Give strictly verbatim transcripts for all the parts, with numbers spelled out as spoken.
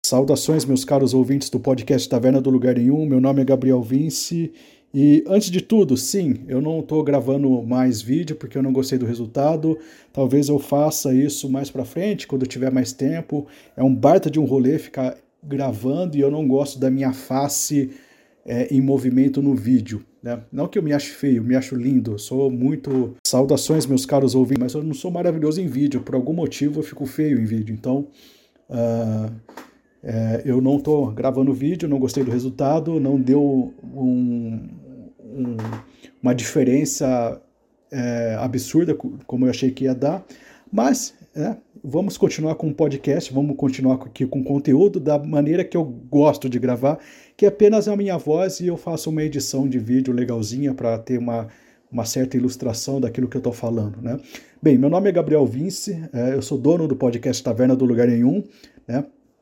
Saudações, meus caros ouvintes do podcast Taverna do Lugar Nenhum. Meu nome é Gabriel Vince e, antes de tudo, sim, eu não estou gravando mais vídeo porque eu não gostei do resultado. Talvez eu faça isso mais pra frente, quando eu tiver mais tempo. É um baita de um rolê ficar gravando e eu não gosto da minha face é, em movimento no vídeo, né? Não que eu me ache feio, eu me acho lindo, eu sou muito... Saudações, meus caros ouvintes, mas eu não sou maravilhoso em vídeo. Por algum motivo eu fico feio em vídeo, então... Uh... É, eu não estou gravando vídeo, não gostei do resultado, não deu um, um, uma diferença é, absurda como eu achei que ia dar, mas é, vamos continuar com o podcast, vamos continuar aqui com o conteúdo da maneira que eu gosto de gravar, que é apenas a minha voz e eu faço uma edição de vídeo legalzinha para ter uma, uma certa ilustração daquilo que eu estou falando, né? Bem, meu nome é Gabriel Vince, é, eu sou dono do podcast Taverna do Lugar Nenhum, né?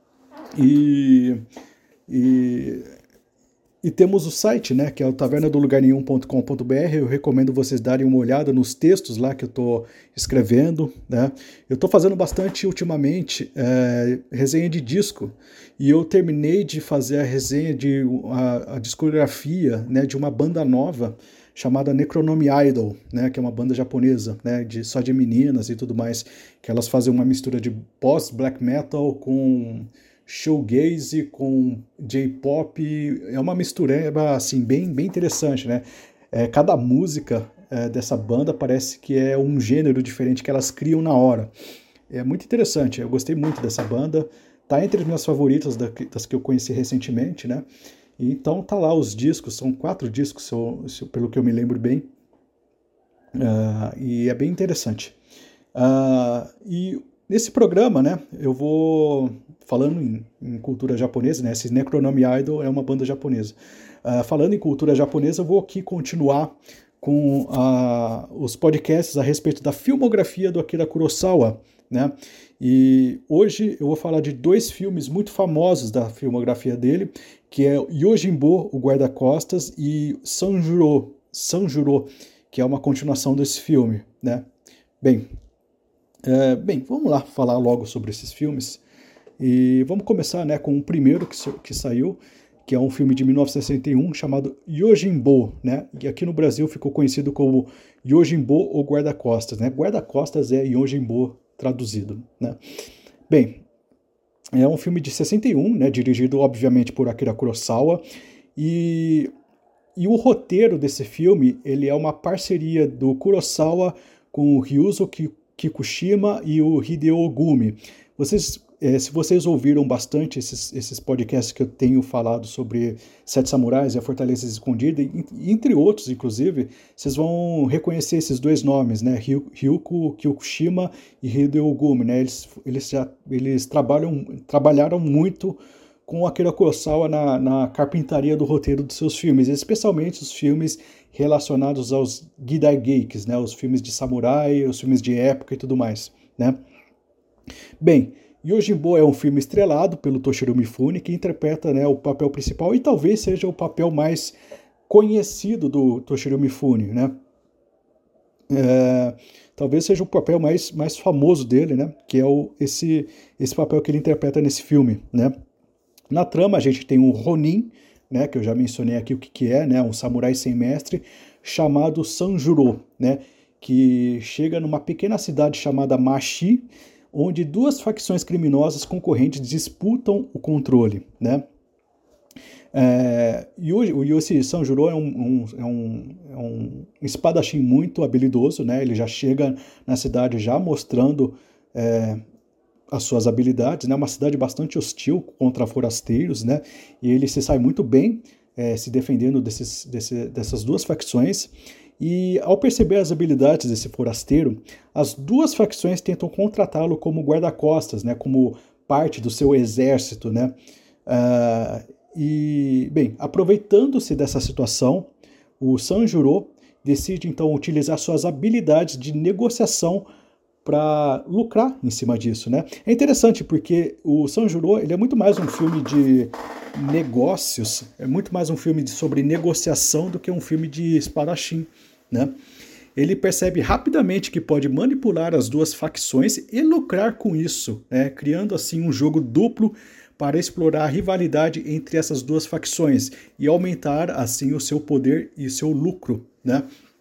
E, e, e temos o site, né, que é o taverna do lugar nenhum ponto com ponto b r. Eu recomendo vocês darem uma olhada nos textos lá que eu estou escrevendo, né? Eu estou fazendo bastante ultimamente é, resenha de disco, e eu terminei de fazer a resenha de a, a discografia, né, de uma banda nova chamada Necronome Idol, né, que é uma banda japonesa, né, de, só de meninas e tudo mais, que elas fazem uma mistura de post-black metal com showgaze, com J-pop. É uma mistureba assim, bem, bem interessante, né? É, cada música é, dessa banda parece que é um gênero diferente que elas criam na hora. É muito interessante, eu gostei muito dessa banda, tá entre as minhas favoritas das que eu conheci recentemente, né? Então tá lá os discos, são quatro discos, se eu, se, pelo que eu me lembro bem, uh, e é bem interessante. Uh, e nesse programa, né, eu vou falando em, em cultura japonesa, né, esse Necronome Idol é uma banda japonesa. Uh, falando em cultura japonesa, eu vou aqui continuar com uh, os podcasts a respeito da filmografia do Akira Kurosawa, né? E hoje eu vou falar de dois filmes muito famosos da filmografia dele, que é Yojimbo, o Guarda-Costas, e Sanjuro, Sanjuro, que é uma continuação desse filme, né? Bem, é, bem, vamos lá falar logo sobre esses filmes. E vamos começar, né, com o primeiro que, que saiu, que é um filme de mil novecentos e sessenta e um chamado Yojimbo, né? E aqui no Brasil ficou conhecido como Yojimbo ou Guarda-Costas, né? Guarda-Costas é Yojimbo traduzido, né? Bem, é um filme de sessenta e um, né, dirigido obviamente por Akira Kurosawa, e, e o roteiro desse filme, ele é uma parceria do Kurosawa com o Ryuzo Kikushima e o Hideo Ogumi. Vocês, é, se vocês ouviram bastante esses, esses podcasts que eu tenho falado sobre Sete Samurais e a Fortaleza Escondida, entre outros, inclusive, vocês vão reconhecer esses dois nomes, né? Ryuko Kikushima e Hideo Ogumi, né? Eles, eles, já, eles trabalham, trabalharam muito com Akira Kurosawa na, na carpintaria do roteiro dos seus filmes, especialmente os filmes relacionados aos Gidai Geikis, né? Os filmes de samurai, os filmes de época e tudo mais, né? Bem, Yojimbo é um filme estrelado pelo Toshiro Mifune, que interpreta, né, o papel principal e talvez seja o papel mais conhecido do Toshiro Mifune, né? É, talvez seja o papel mais, mais famoso dele, né? Que é o, esse, esse papel que ele interpreta nesse filme, né? Na trama a gente tem um Ronin, né, que eu já mencionei aqui o que, que é, né, um samurai sem mestre, chamado Sanjuro, né, que chega numa pequena cidade chamada Machi, onde duas facções criminosas concorrentes disputam o controle, né? É, e o Yoshi Sanjuro é um, um, é, um, é um espadachim muito habilidoso, né? Ele já chega na cidade já mostrando é, as suas habilidades, né? Uma cidade bastante hostil contra forasteiros, né? E ele se sai muito bem é, se defendendo desses, desse, dessas duas facções. E ao perceber as habilidades desse forasteiro, as duas facções tentam contratá-lo como guarda-costas, né, como parte do seu exército, né? Uh, e, bem, aproveitando-se dessa situação, o Sanjuro decide então utilizar suas habilidades de negociação para lucrar em cima disso, né? É interessante porque o Sanjuro, ele é muito mais um filme de negócios, é muito mais um filme de, sobre negociação do que um filme de espadachim, né? Ele percebe rapidamente que pode manipular as duas facções e lucrar com isso, né? Criando assim um jogo duplo para explorar a rivalidade entre essas duas facções e aumentar assim o seu poder e seu lucro, né?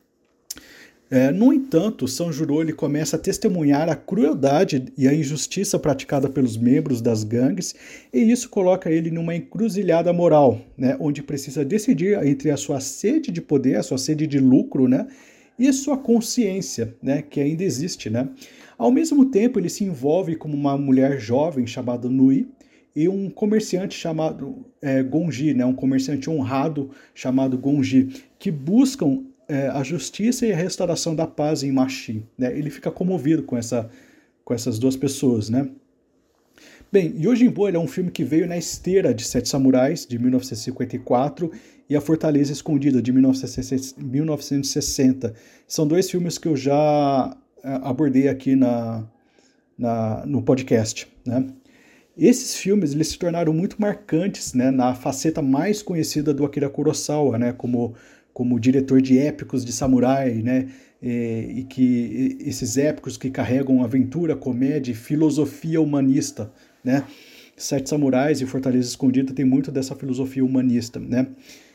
É, no entanto, Sanjuro ele começa a testemunhar a crueldade e a injustiça praticada pelos membros das gangues, e isso coloca ele numa encruzilhada moral, né, onde precisa decidir entre a sua sede de poder, a sua sede de lucro, né, e sua consciência, né, que ainda existe. Né. Ao mesmo tempo, ele se envolve com uma mulher jovem chamada Nui e um comerciante chamado é, Gonji, né, um comerciante honrado chamado Gonji, que buscam É, a justiça e a restauração da paz em Machi, né? Ele fica comovido com, essa, com essas duas pessoas, né? Bem, Yojimbo ele é um filme que veio na esteira de Sete Samurais, de mil novecentos e cinquenta e quatro, e A Fortaleza Escondida, de mil novecentos e sessenta. São dois filmes que eu já abordei aqui na, na, no podcast, né? Esses filmes eles se tornaram muito marcantes, né, na faceta mais conhecida do Akira Kurosawa, né, como como diretor de épicos de samurai, né, e, e que esses épicos que carregam aventura, comédia e filosofia humanista, né. Sete Samurais e Fortaleza Escondida tem muito dessa filosofia humanista, né.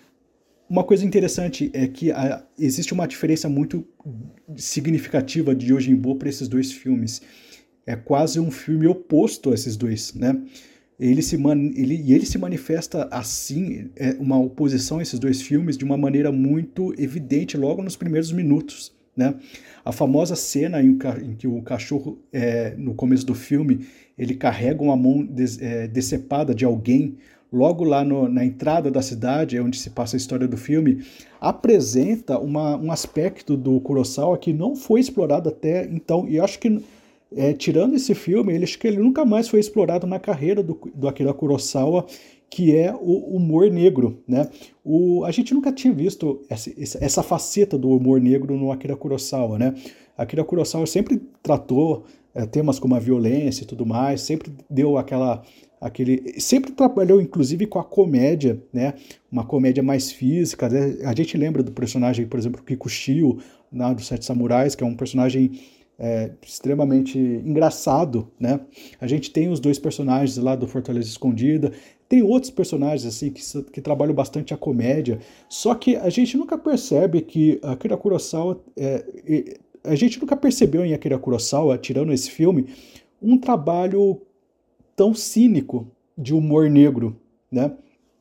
Uma coisa interessante é que a, existe uma diferença muito significativa de Yojimbo para esses dois filmes. É quase um filme oposto a esses dois, né. Ele se, man, ele, e ele se manifesta assim, é, uma oposição a esses dois filmes de uma maneira muito evidente logo nos primeiros minutos, né? A famosa cena em, em que o cachorro, é, no começo do filme, ele carrega uma mão des, é, decepada de alguém, logo lá no, na entrada da cidade, onde se passa a história do filme, apresenta uma, um aspecto do Kurosawa que não foi explorado até então, e eu acho que É, tirando esse filme, ele, acho que ele nunca mais foi explorado na carreira do, do Akira Kurosawa, que é o humor negro, né? O, a gente nunca tinha visto essa, essa faceta do humor negro no Akira Kurosawa, né? Akira Kurosawa sempre tratou é, temas como a violência e tudo mais, sempre deu aquela, aquele, sempre trabalhou inclusive com a comédia, né? Uma comédia mais física, né? A gente lembra do personagem, por exemplo, Kikushio, na dos Sete Samurais, que é um personagem É, extremamente engraçado, né? A gente tem os dois personagens lá do Fortaleza Escondida, tem outros personagens assim que, que trabalham bastante a comédia, só que a gente nunca percebe que Akira Kurosawa, é, a gente nunca percebeu em Akira Kurosawa, tirando esse filme, um trabalho tão cínico de humor negro, né?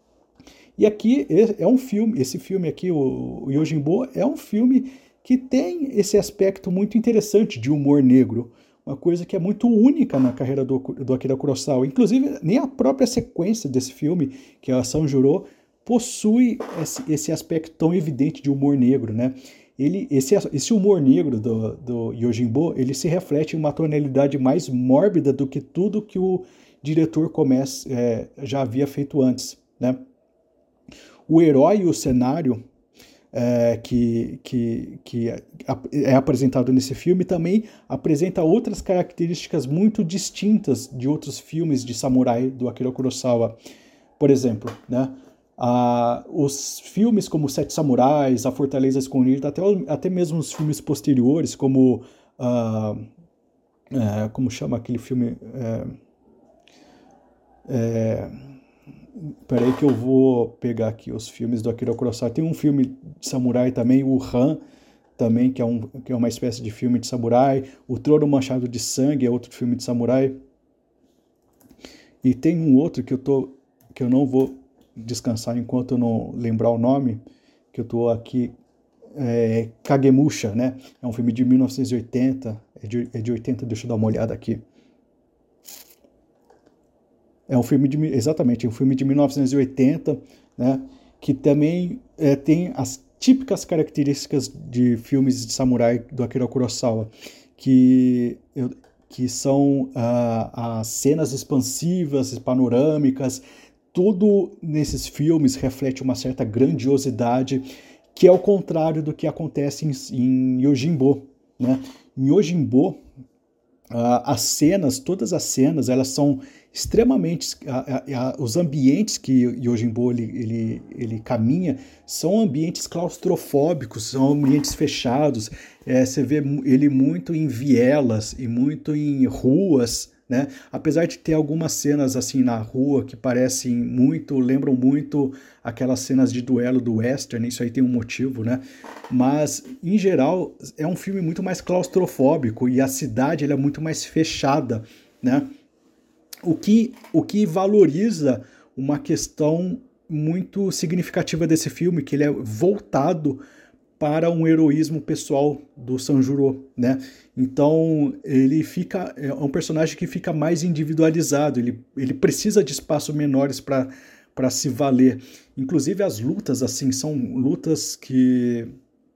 E aqui é um filme, esse filme aqui, o, o Yojimbo, é um filme que tem esse aspecto muito interessante de humor negro, uma coisa que é muito única na carreira do, do Akira Kurosawa. Inclusive, nem a própria sequência desse filme, que é a Sanjuro, possui esse, esse aspecto tão evidente de humor negro, né? Ele, esse, esse humor negro do, do Yojimbo, ele se reflete em uma tonalidade mais mórbida do que tudo que o diretor começa, é, já havia feito antes, né? O herói e o cenário É, que, que, que é apresentado nesse filme também apresenta outras características muito distintas de outros filmes de samurai do Akira Kurosawa. Por exemplo, né, a, os filmes como Sete Samurais, A Fortaleza Escondida, até, até mesmo os filmes posteriores, como, uh, é, como chama aquele filme... É, é, Peraí que eu vou pegar aqui os filmes do Akira Kurosawa. Tem um filme de samurai também, o Han, também, que é, um, que é uma espécie de filme de samurai. O Trono Manchado de Sangue é outro filme de samurai. E tem um outro que eu, tô, que eu não vou descansar enquanto eu não lembrar o nome, que eu estou aqui, é Kagemusha, né? É um filme de mil novecentos e oitenta, é de, é de oitenta, deixa eu dar uma olhada aqui. É um filme de, exatamente, um filme de mil novecentos e oitenta, né, que também é, tem as típicas características de filmes de samurai do Akira Kurosawa, que, que são ah, as cenas expansivas, panorâmicas, tudo nesses filmes reflete uma certa grandiosidade, que é o contrário do que acontece em, em Yojimbo, né? Em Yojimbo, Uh, as cenas, todas as cenas, elas são extremamente... Uh, uh, uh, os ambientes que Yojimbo ele, ele, ele caminha são ambientes claustrofóbicos, são ambientes fechados. É, você vê ele muito em vielas e muito em ruas, né? Apesar de ter algumas cenas assim na rua que parecem muito, lembram muito aquelas cenas de duelo do western, isso aí tem um motivo, né? Mas, em geral, é um filme muito mais claustrofóbico e a cidade ela é muito mais fechada, né? O que, o que valoriza uma questão muito significativa desse filme, que ele é voltado para um heroísmo pessoal do Sanjuro, né? Então, ele fica é um personagem que fica mais individualizado, ele, ele precisa de espaços menores para para se valer. Inclusive, as lutas, assim, são lutas que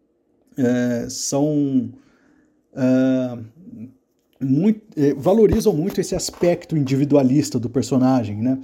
é, são... é, muito, é, valorizam muito esse aspecto individualista do personagem, né?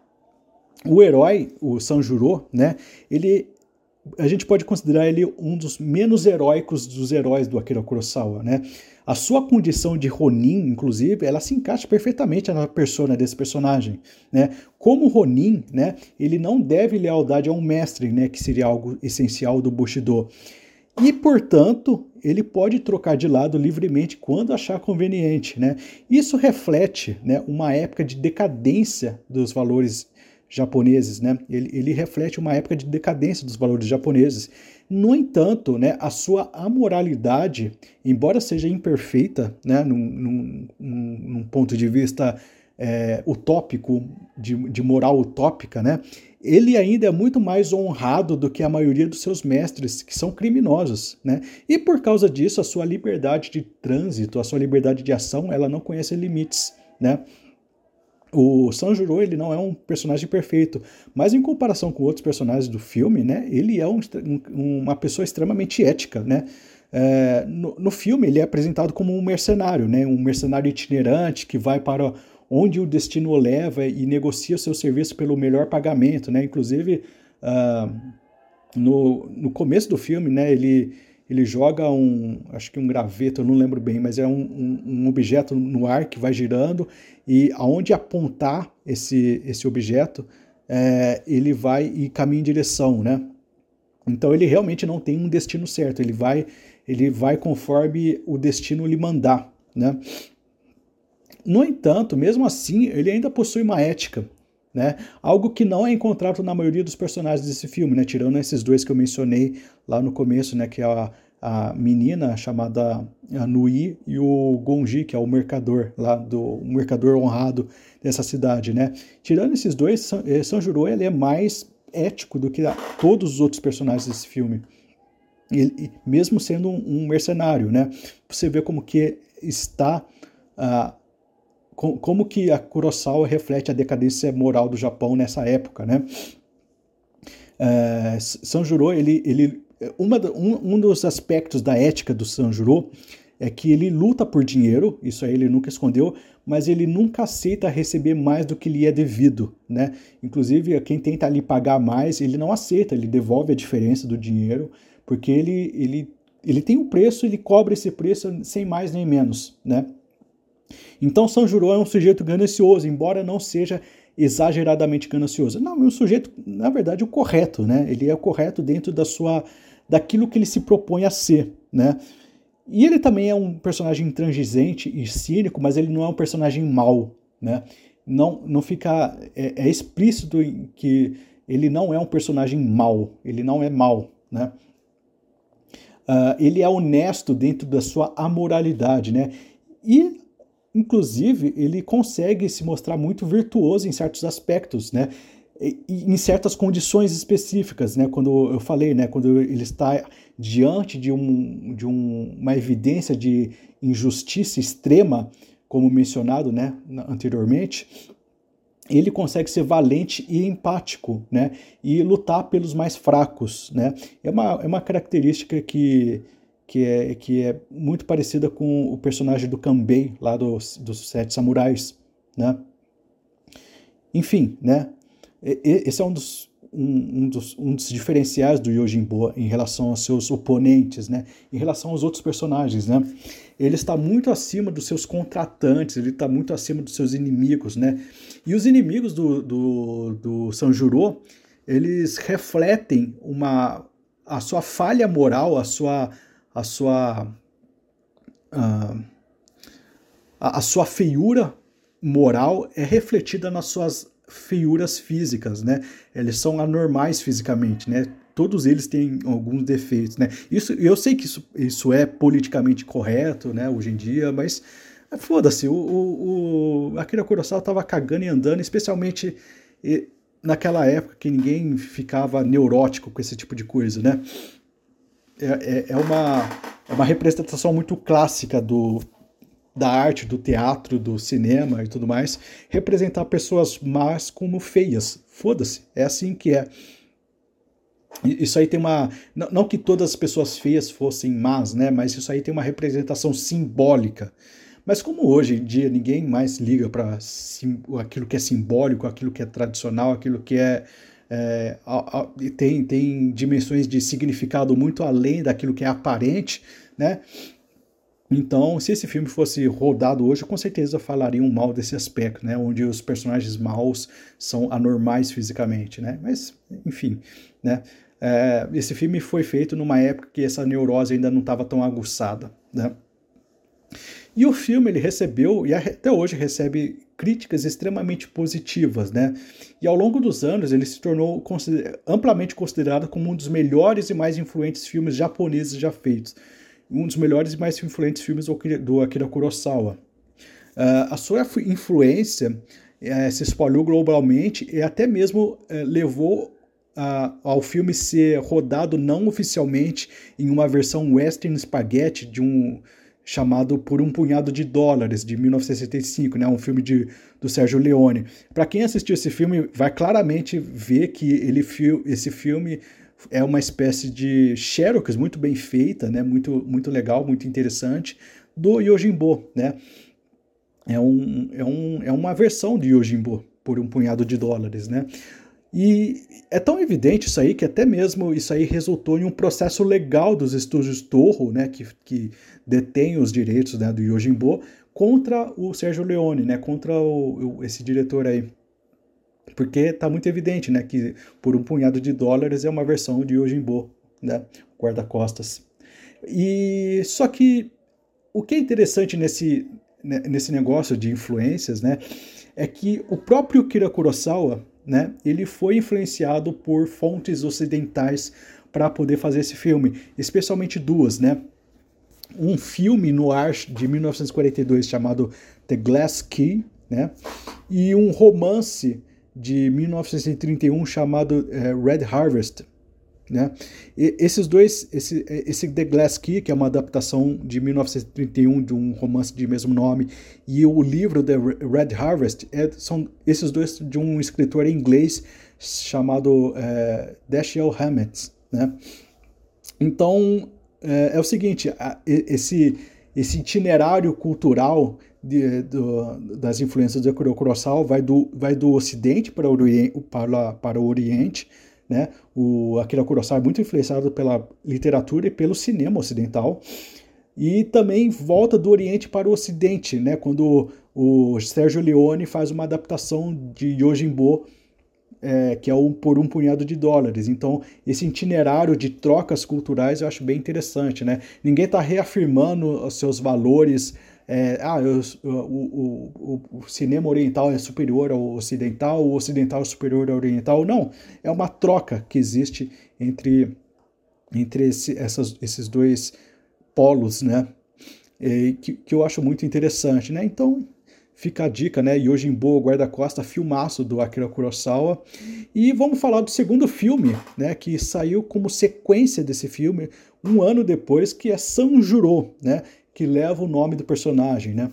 O herói, o Sanjuro, né? Ele a gente pode considerar ele um dos menos heróicos dos heróis do Akira Kurosawa, né? A sua condição de Ronin, inclusive, ela se encaixa perfeitamente na persona desse personagem, né? Como Ronin, né, ele não deve lealdade a um mestre, né, que seria algo essencial do Bushido. E, portanto, ele pode trocar de lado livremente quando achar conveniente, né? Isso reflete, né, uma época de decadência dos valores japoneses, né? Ele, ele reflete uma época de decadência dos valores japoneses. No entanto, né, a sua amoralidade, embora seja imperfeita, né, num, num, num ponto de vista é, utópico, de, de moral utópica, né, ele ainda é muito mais honrado do que a maioria dos seus mestres, que são criminosos, né? E por causa disso, a sua liberdade de trânsito, a sua liberdade de ação, ela não conhece limites, né? O Sanjuro, ele não é um personagem perfeito, mas em comparação com outros personagens do filme, né, ele é um, um, uma pessoa extremamente ética, né? É, no, no filme ele é apresentado como um mercenário, né, um mercenário itinerante que vai para onde o destino o leva e negocia o seu serviço pelo melhor pagamento, né? Inclusive, uh, no, no começo do filme, né, ele ele joga um, acho que um graveto, eu não lembro bem, mas é um, um, um objeto no ar que vai girando e aonde apontar esse, esse objeto, é, ele vai e caminha em direção, né? Então ele realmente não tem um destino certo, ele vai, ele vai conforme o destino lhe mandar, né? No entanto, mesmo assim, ele ainda possui uma ética, né? Algo que não é encontrado na maioria dos personagens desse filme, né? Tirando esses dois que eu mencionei lá no começo, né? Que é a, a menina chamada Nui e o Gonji, que é o mercador lá do o mercador honrado dessa cidade, né? Tirando esses dois, Sanjuro ele é mais ético do que todos os outros personagens desse filme. Ele, mesmo sendo um, um mercenário, né? Você vê como que está uh, como que a Kurosawa reflete a decadência moral do Japão nessa época, né? É, Sanjuro, ele, ele, uma, um, um dos aspectos da ética do Sanjuro é que ele luta por dinheiro, isso aí ele nunca escondeu, mas ele nunca aceita receber mais do que lhe é devido, né? Inclusive, quem tenta lhe pagar mais, ele não aceita, ele devolve a diferença do dinheiro, porque ele, ele, ele tem um preço, ele cobra esse preço sem mais nem menos, né? Então Sanjuro é um sujeito ganancioso, embora não seja exageradamente ganancioso. Não, é um sujeito, na verdade, o correto, né? Ele é o correto dentro da sua, daquilo que ele se propõe a ser, né? E ele também é um personagem intransigente e cínico, mas ele não é um personagem mau, né? Não, não fica... É, é explícito que ele não é um personagem mau, ele não é mau, né? Uh, ele é honesto dentro da sua amoralidade, né? E inclusive, ele consegue se mostrar muito virtuoso em certos aspectos, né? E, em certas condições específicas, né? Quando eu falei, né? Quando ele está diante de, um, de um, uma evidência de injustiça extrema, como mencionado, né, anteriormente, ele consegue ser valente e empático, né? E lutar pelos mais fracos, né? É uma, é uma característica que Que é, que é muito parecida com o personagem do Kanbei, lá dos, dos Sete Samurais, né? Enfim, né? Esse é um dos, um, um, dos, um dos diferenciais do Yojimbo em relação aos seus oponentes, né? Em relação aos outros personagens, né? Ele está muito acima dos seus contratantes, ele está muito acima dos seus inimigos, né? E os inimigos do, do, do Sanjuro, eles refletem uma, a sua falha moral, a sua... a sua, a, a sua feiura moral é refletida nas suas feiuras físicas, né? Eles são anormais fisicamente, né? Todos eles têm alguns defeitos, né? Isso, eu sei que isso, isso é politicamente correto, né, hoje em dia, mas foda-se, o, o, o Akira Kurosawa tava cagando e andando, especialmente naquela época que ninguém ficava neurótico com esse tipo de coisa, né? É, é, é, uma, é uma representação muito clássica do, da arte, do teatro, do cinema e tudo mais, representar pessoas más como feias. Foda-se, é assim que é. Isso aí tem uma... Não, não que todas as pessoas feias fossem más, né? Mas isso aí tem uma representação simbólica. Mas como hoje em dia ninguém mais liga para aquilo que é simbólico, aquilo que é tradicional, aquilo que é... é a, a, tem, tem dimensões de significado muito além daquilo que é aparente, né? Então, se esse filme fosse rodado hoje, com certeza falariam mal desse aspecto, né? Onde os personagens maus são anormais fisicamente, né? Mas, enfim, né? É, esse filme foi feito numa época que essa neurose ainda não estava tão aguçada, né? E o filme ele recebeu, e até hoje recebe, críticas extremamente positivas, né? E ao longo dos anos ele se tornou consider- amplamente considerado como um dos melhores e mais influentes filmes japoneses já feitos. Um dos melhores e mais influentes filmes do Akira Kurosawa. Uh, a sua influência uh, se espalhou globalmente e até mesmo uh, levou uh, ao filme ser rodado não oficialmente em uma versão western spaghetti de um chamado Por um Punhado de Dólares, de mil novecentos e setenta e cinco, né, um filme de, do Sergio Leone. Para quem assistiu esse filme, vai claramente ver que ele, esse filme é uma espécie de Xerox muito bem feita, né, muito, muito legal, muito interessante, do Yojimbo, né? É, um, é, um, é uma versão de Yojimbo, Por um Punhado de Dólares, né? E é tão evidente isso aí que até mesmo isso aí resultou em um processo legal dos estúdios Toho, né, que, que detém os direitos, né, do Yojimbo, contra o Sergio Leone, né, contra o, o, esse diretor aí. Porque está muito evidente, né, que Por um Punhado de Dólares é uma versão de Yojimbo, né, guarda-costas. E só que o que é interessante nesse, nesse negócio de influências, né, é que o próprio Akira Kurosawa, né, ele foi influenciado por fontes ocidentais para poder fazer esse filme, especialmente duas, né? Um filme noir de mil novecentos e quarenta e dois chamado The Glass Key, né? E um romance de mil novecentos e trinta e um chamado uh, Red Harvest, né? E esses dois, esse, esse The Glass Key, que é uma adaptação de mil novecentos e trinta e um de um romance de mesmo nome, e o livro The Red Harvest, é, são esses dois de um escritor inglês chamado é, Dashiell Hammett, né? Então, é, é o seguinte, a, esse, esse itinerário cultural de, do, das influências do Kurosawa vai do, vai do Ocidente para o Oriente, para, para o Oriente, né? O Akira Kurosawa é muito influenciado pela literatura e pelo cinema ocidental, e também volta do Oriente para o Ocidente, né? Quando o Sergio Leone faz uma adaptação de Yojimbo, é, que é o Por um Punhado de Dólares. Então, esse itinerário de trocas culturais eu acho bem interessante, né? Ninguém está reafirmando os seus valores. É, ah, eu, o, o, o cinema oriental é superior ao ocidental, o ocidental é superior ao oriental. Não, é uma troca que existe entre, entre esse, essas, esses dois polos, né? É, que, que eu acho muito interessante, né? Então, fica a dica, né? Yojimbo, guarda-costa, filmaço do Akira Kurosawa. E vamos falar do segundo filme, né? Que saiu como sequência desse filme um ano depois, que é Sanjuro, né? Que leva o nome do personagem, né?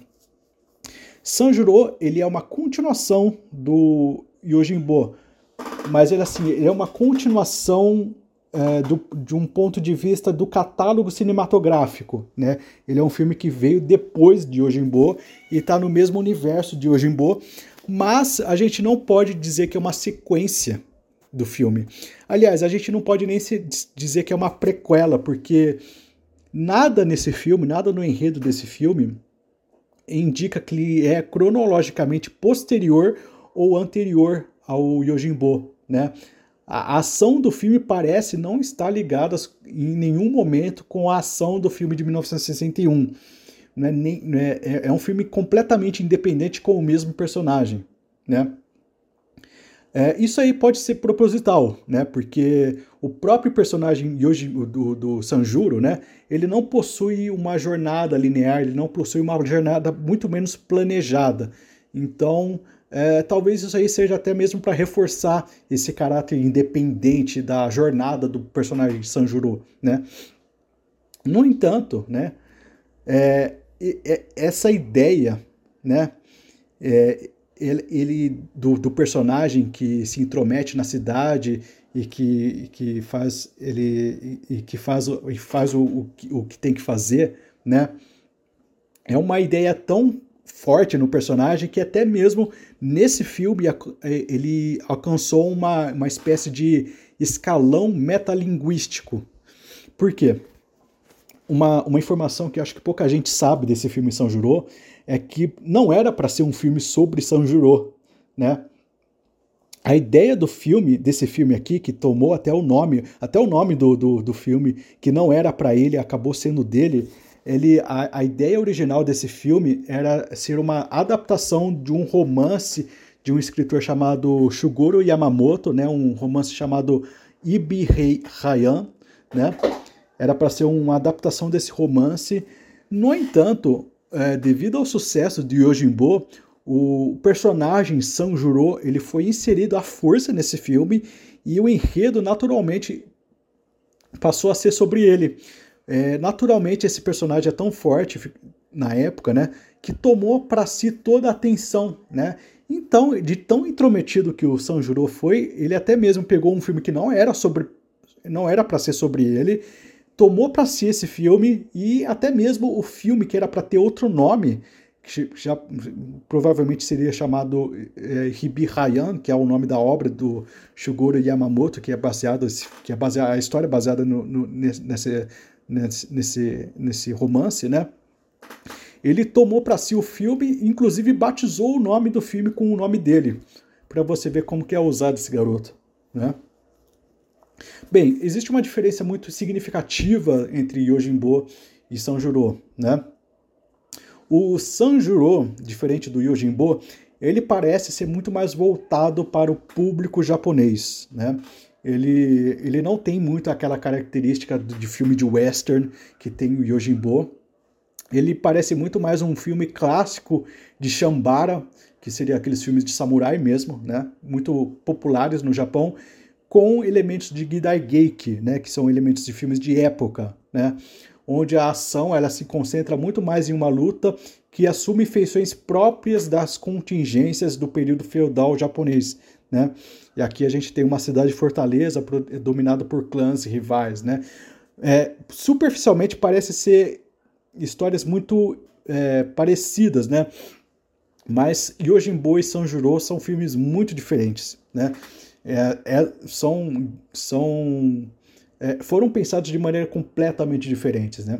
Sanjuro, ele é uma continuação do Yojimbo, mas ele, assim, ele é uma continuação é, do, de um ponto de vista do catálogo cinematográfico, né? Ele é um filme que veio depois de Yojimbo e está no mesmo universo de Yojimbo, mas a gente não pode dizer que é uma sequência do filme. Aliás, a gente não pode nem se dizer que é uma prequela, porque nada nesse filme, nada no enredo desse filme indica que ele é cronologicamente posterior ou anterior ao Yojimbo, né? A ação do filme parece não estar ligada em nenhum momento com a ação do filme de mil novecentos e sessenta e um. não é, nem, não é, é, é um filme completamente independente com o mesmo personagem, né? É, isso aí pode ser proposital, né? Porque o próprio personagem Yoji, do, do Sanjuro, né? Ele não possui uma jornada linear, ele não possui uma jornada muito menos planejada. Então, é, talvez isso aí seja até mesmo para reforçar esse caráter independente da jornada do personagem Sanjuro, né? No entanto, né? É, é, essa ideia, né? É, ele, ele do, do personagem que se intromete na cidade e que, que faz ele e que faz, o, e faz o, o, o que tem que fazer, né? É uma ideia tão forte no personagem que até mesmo nesse filme ele alcançou uma, uma espécie de escalão metalinguístico. Por quê? Uma, uma informação que acho que pouca gente sabe desse filme Sanjuro é que não era para ser um filme sobre Sanjuro, né? A ideia do filme, desse filme aqui, que tomou até o nome, até o nome do, do, do filme, que não era para ele, acabou sendo dele, ele, a, a ideia original desse filme era ser uma adaptação de um romance de um escritor chamado Shugoro Yamamoto, né? Um romance chamado Ibi Hayan, né? Era para ser uma adaptação desse romance. No entanto, é, devido ao sucesso de Yojimbo, o personagem Sanjuro ele foi inserido à força nesse filme e o enredo naturalmente passou a ser sobre ele. É, naturalmente esse personagem é tão forte na época, né, que tomou para si toda a atenção, né? Então, de tão intrometido que o Sanjuro foi, ele até mesmo pegou um filme que não era sobre, não era para ser sobre ele, tomou para si esse filme e até mesmo o filme que era para ter outro nome, que já provavelmente seria chamado é, Hibi Hayan, que é o nome da obra do Shugoro Yamamoto, que é baseado, que é baseado, a história é baseada no, no, nesse, nesse, nesse romance, né? Ele tomou para si o filme, inclusive batizou o nome do filme com o nome dele, para você ver como que é ousado esse garoto, né? Bem, existe uma diferença muito significativa entre Yojimbo e Sanjuro, né? O Sanjuro, diferente do Yojimbo, ele parece ser muito mais voltado para o público japonês, né? Ele, ele não tem muito aquela característica de filme de western que tem o Yojimbo. Ele parece muito mais um filme clássico de Shambara, que seria aqueles filmes de samurai mesmo, né? Muito populares no Japão, com elementos de Gidai Geiki, né, que são elementos de filmes de época, né, onde a ação ela se concentra muito mais em uma luta que assume feições próprias das contingências do período feudal japonês, né? E aqui a gente tem uma cidade fortaleza dominada por clãs rivais, né? É, superficialmente parece ser histórias muito é, parecidas, né? Mas Yojimbo e Sanjuro são filmes muito diferentes, né? É, é, são, são, é, foram pensados de maneira completamente diferentes, né?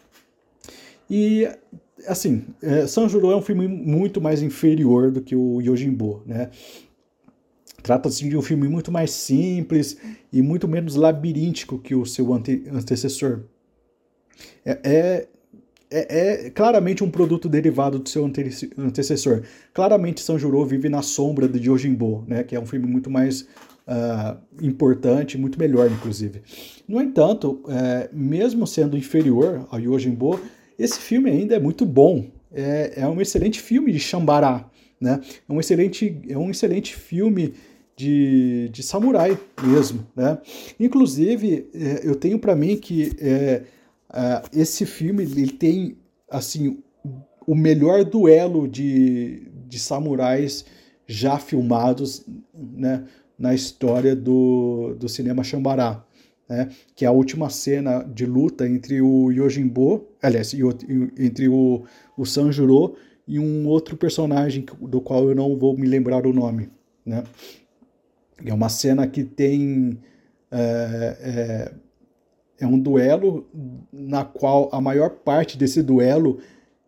E, assim, é, Sanjuro é um filme muito mais inferior do que o Yojimbo, né? Trata-se de um filme muito mais simples e muito menos labiríntico que o seu ante antecessor. É, é, é, é claramente um produto derivado do seu ante antecessor. Claramente Sanjuro vive na sombra de Yojimbo, né, que é um filme muito mais uh, importante, muito melhor, inclusive. No entanto, é, mesmo sendo inferior ao Yojimbo, esse filme ainda é muito bom. É, é um excelente filme de Shambara, né? É um excelente, é um excelente filme de, de samurai mesmo, né? Inclusive, é, eu tenho para mim que é, Uh, esse filme ele tem assim o melhor duelo de, de samurais já filmados, né, na história do, do cinema Shambara, né, que é a última cena de luta entre o Yojimbo, aliás, entre o, o Sanjuro e um outro personagem do qual eu não vou me lembrar o nome, né? É uma cena que tem é, é, É um duelo na qual a maior parte desse duelo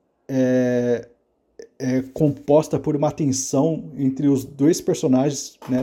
é, é composta por uma tensão entre os dois personagens, né?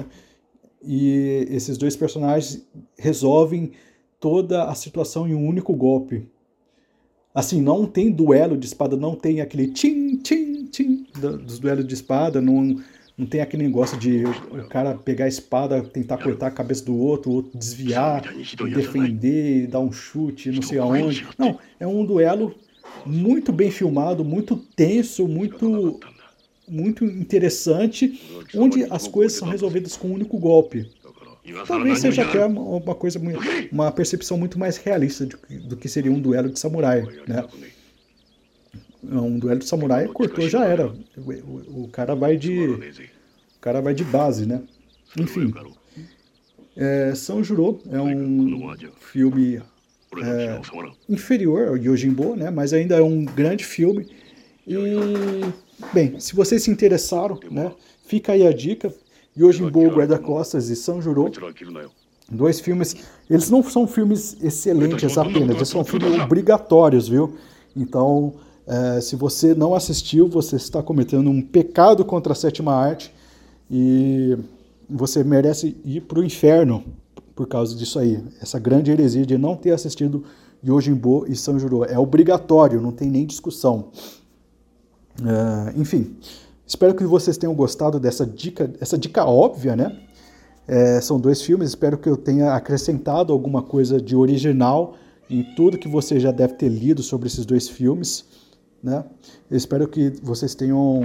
E esses dois personagens resolvem toda a situação em um único golpe. Assim, não tem duelo de espada, não tem aquele tchim, tchim, tchim dos duelos de espada, não, não tem aquele negócio de o cara pegar a espada, tentar cortar a cabeça do outro, o outro desviar, defender, dar um chute, não sei aonde. Não, é um duelo muito bem filmado, muito tenso, muito, muito interessante, onde as coisas são resolvidas com um único golpe. Talvez seja até uma coisa, uma percepção muito mais realista do que seria um duelo de samurai, né? Um duelo de samurai, cortou, já era. O, o, o cara vai de, o cara vai de base, né? Enfim, é, Sanjuro é um filme é, inferior ao Yojimbo, né? Mas ainda é um grande filme. E bem, se vocês se interessaram, né? Fica aí a dica. Yojimbo, Guarda-Costas e Sanjuro, dois filmes, eles não são filmes excelentes apenas, eles são filmes obrigatórios, viu? Então, é, se você não assistiu, você está cometendo um pecado contra a sétima arte e você merece ir para o inferno por causa disso aí, essa grande heresia de não ter assistido Yojimbo e Sanjuro. É obrigatório, não tem nem discussão. É, enfim... Espero que vocês tenham gostado dessa dica, essa dica óbvia, né? É, são dois filmes, espero que eu tenha acrescentado alguma coisa de original em tudo que você já deve ter lido sobre esses dois filmes, né? Eu espero que vocês tenham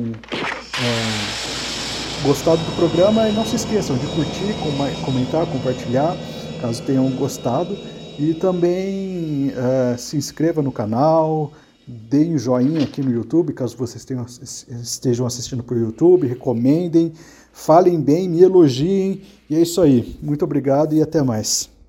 é, gostado do programa e não se esqueçam de curtir, comentar, compartilhar, caso tenham gostado. E também é, se inscreva no canal, deem um joinha aqui no YouTube, caso vocês tenham, estejam assistindo por YouTube, recomendem, falem bem, me elogiem, e é isso aí. Muito obrigado e até mais.